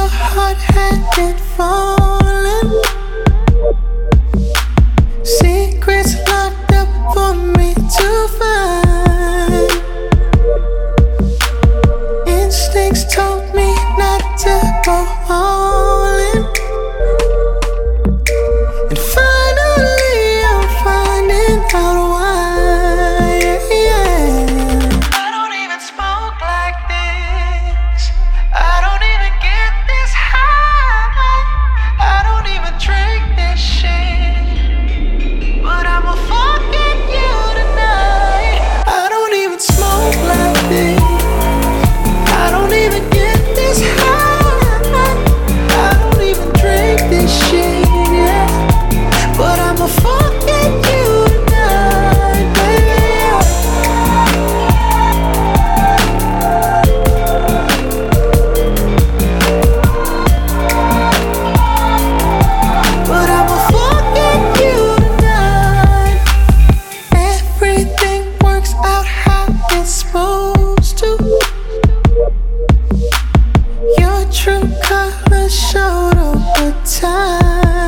heart had been falling. Secrets locked up for me to find. Instincts told me not to go all in. And finally I'm finding out why. I don't even smoke like this. I don't even get this high. I don't even drink this shit. But I'ma forget you tonight. I don't even smoke like this. I don't even get this high. I don't even drink this shit, yeah. But I'ma forget you tonight, baby. But I'ma forget you tonight. Everything works out how it's supposed to. Your true colors showed over time.